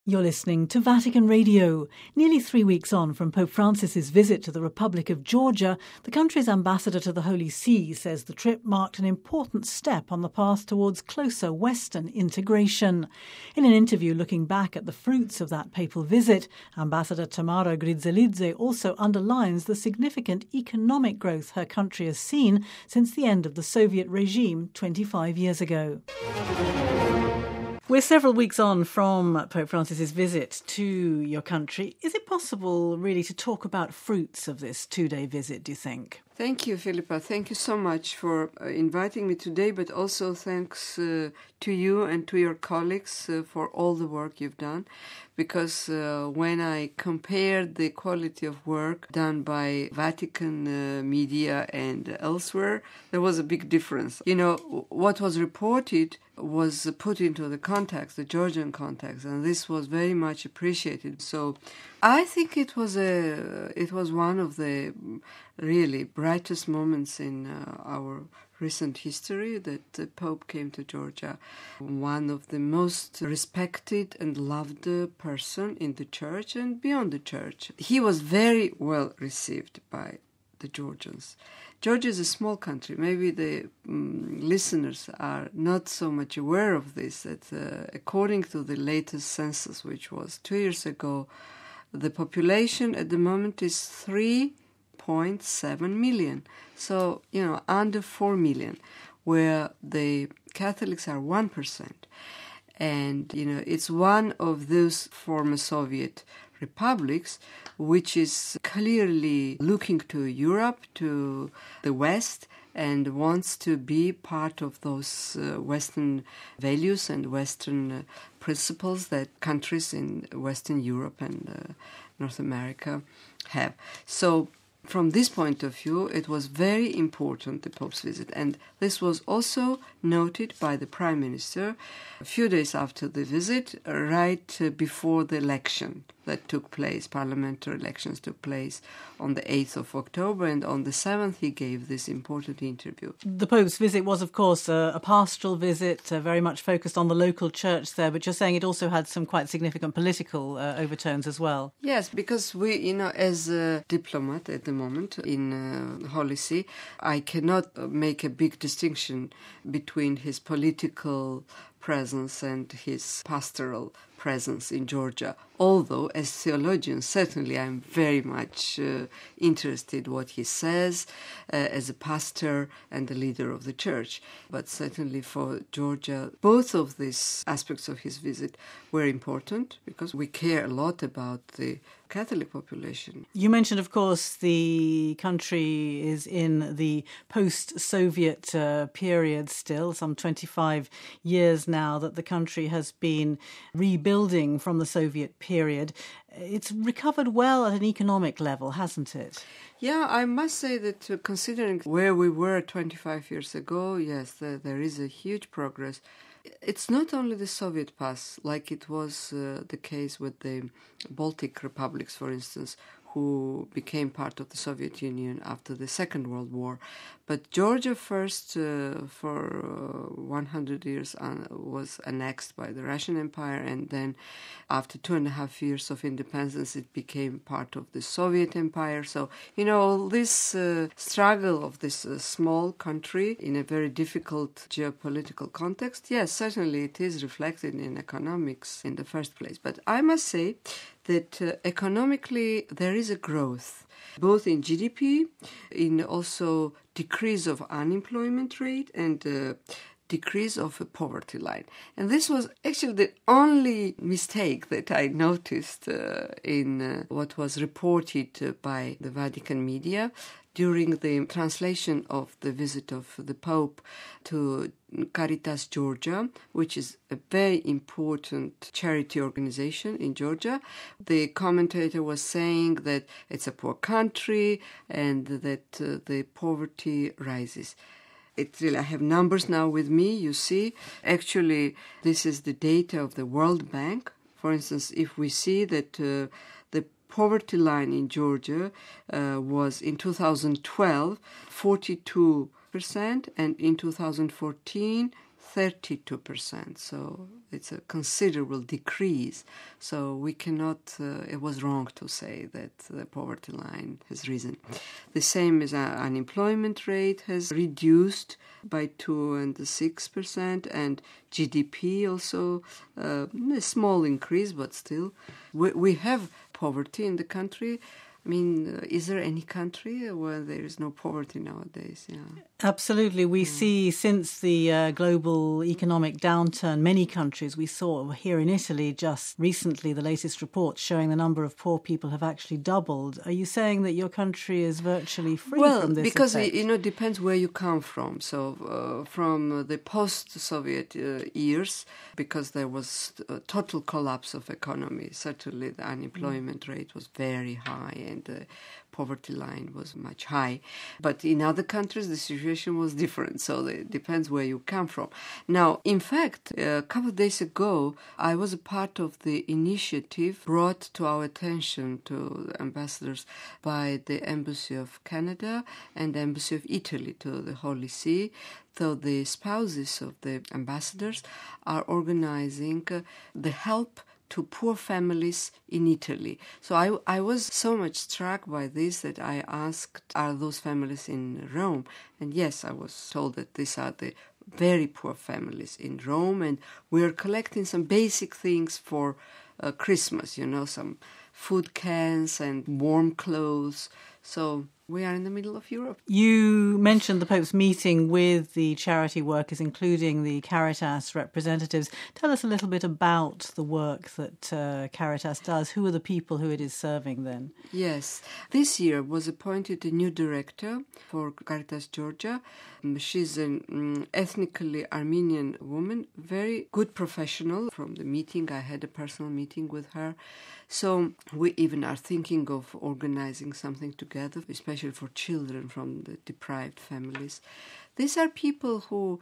You're listening to Vatican Radio. Nearly 3 weeks on from Pope Francis's visit to the Republic of Georgia, the country's ambassador to the Holy See says the trip marked an important step on the path towards closer Western integration. In an interview looking back at the fruits of that papal visit, Ambassador Tamara Grizzelidze also underlines the significant economic growth her country has seen since the end of the Soviet regime 25 years ago. We're several weeks on from Pope Francis's visit to your country. Is it possible, really, to talk about fruits of this two-day visit, do you think? Thank you, Philippa. Thank you so much for inviting me today, but also thanks to you and to your colleagues for all the work you've done. Because when I compared the quality of work done by Vatican media and elsewhere, there was a big difference. You know, what was reported was put into the context, the Georgian context, and this was very much appreciated. So I think it was one of the really brightest moments in our recent history that the Pope came to Georgia. One of the most respected and loved person in the church and beyond the church. He was very well received by the Georgians. Georgia is a small country. Maybe the listeners are not so much aware of this, that according to the latest census, which was 2 years ago, the population at the moment is 3.7 million. So, under 4 million, where the Catholics are 1%. And, it's one of those former Soviet republics which is clearly looking to Europe, to the West, and wants to be part of those Western values and Western principles that countries in Western Europe and North America have. So from this point of view, it was very important, the Pope's visit. And this was also noted by the Prime Minister a few days after the visit, right before the election that took place. Parliamentary elections took place on the 8th of October, and on the 7th he gave this important interview. The Pope's visit was, of course, a pastoral visit, very much focused on the local church there, but you're saying it also had some quite significant political overtones as well. Yes, because we, as a diplomat at the moment in Holy See, I cannot make a big distinction between his political presence and his pastoral presence in Georgia. Although, as theologian, certainly I'm very much interested what he says as a pastor and the leader of the church. But certainly for Georgia, both of these aspects of his visit were important because we care a lot about the Catholic population. You mentioned, of course, the country is in the post-Soviet period still, some 25 years now that the country has been rebuilding from the Soviet period. It's recovered well at an economic level, hasn't it? Yeah, I must say that considering where we were 25 years ago, yes, there is a huge progress. It's not only the Soviet past, like it was the case with the Baltic republics, for instance, who became part of the Soviet Union after the Second World War. But Georgia first, for 100 years, was annexed by the Russian Empire, and then after 2.5 years of independence, it became part of the Soviet Empire. So, this struggle of this small country in a very difficult geopolitical context, yes, certainly it is reflected in economics in the first place. But I must say that economically there is a growth, both in GDP, in also decrease of unemployment rate and decrease of a poverty line. And this was actually the only mistake that I noticed in what was reported by the Vatican media during the translation of the visit of the Pope to Caritas Georgia, which is a very important charity organization in Georgia. The commentator was saying that it's a poor country and that the poverty rises. I have numbers now with me, you see. Actually, this is the data of the World Bank. For instance, if we see that the poverty line in Georgia was in 2012 42%, and in 2014 32%. So it's a considerable decrease. So we cannot, it was wrong to say that the poverty line has risen. The same as unemployment rate has reduced by 2.6%, and GDP also a small increase, but still we have poverty in the country. I mean, is there any country where there is no poverty nowadays? Yeah. Absolutely. We see since the global economic downturn, many countries, we saw here in Italy just recently, the latest report showing the number of poor people have actually doubled. Are you saying that your country is virtually free from this because, effect? it depends where you come from. So from the post-Soviet years, because there was a total collapse of economy, certainly the unemployment rate was very high and the poverty line was much high. But in other countries, the situation was different. So it depends where you come from. Now, in fact, a couple of days ago, I was a part of the initiative brought to our attention to the ambassadors by the Embassy of Canada and the Embassy of Italy to the Holy See. So the spouses of the ambassadors are organizing the help to poor families in Italy. So I was so much struck by this that I asked, are those families in Rome? And yes, I was told that these are the very poor families in Rome, and we're collecting some basic things for Christmas, some food cans and warm clothes. So we are in the middle of Europe. You mentioned the Pope's meeting with the charity workers, including the Caritas representatives. Tell us a little bit about the work that Caritas does. Who are the people who it is serving then? Yes. This year was appointed a new director for Caritas Georgia. She's an ethnically Armenian woman, very good professional. From the meeting, I had a personal meeting with her. So we even are thinking of organizing something together, especially for children from the deprived families. These are people who,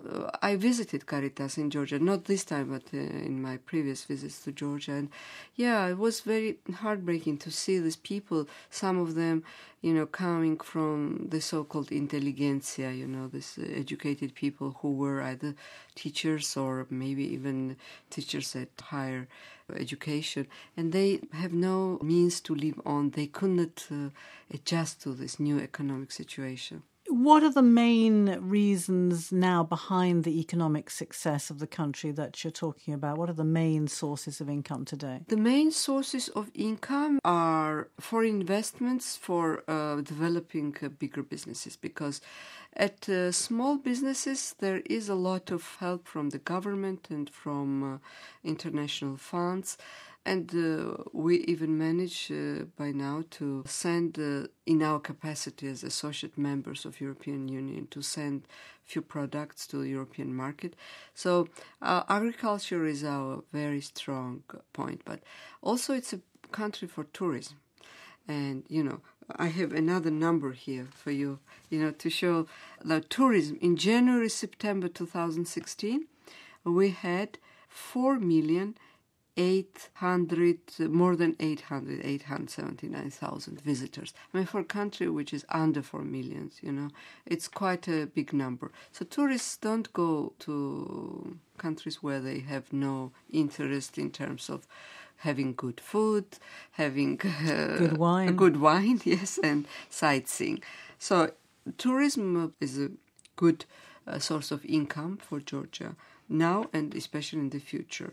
I visited Caritas in Georgia, not this time, but in my previous visits to Georgia. And it was very heartbreaking to see these people, some of them, coming from the so-called intelligentsia, these educated people who were either teachers or maybe even teachers at higher education. And they have no means to live on. They could not adjust to this new economic situation. What are the main reasons now behind the economic success of the country that you're talking about? What are the main sources of income today? The main sources of income are foreign investments for developing bigger businesses, because at small businesses there is a lot of help from the government and from international funds. And we even manage by now to send, in our capacity as associate members of European Union, to send few products to the European market. So agriculture is our very strong point, but also it's a country for tourism. And, I have another number here for you, to show that tourism in January-September 2016, we had 879,000 visitors. I mean, for a country which is under 4 million, it's quite a big number. So tourists don't go to countries where they have no interest in terms of having good food, having good wine, yes, and sightseeing. So tourism is a good source of income for Georgia now and especially in the future.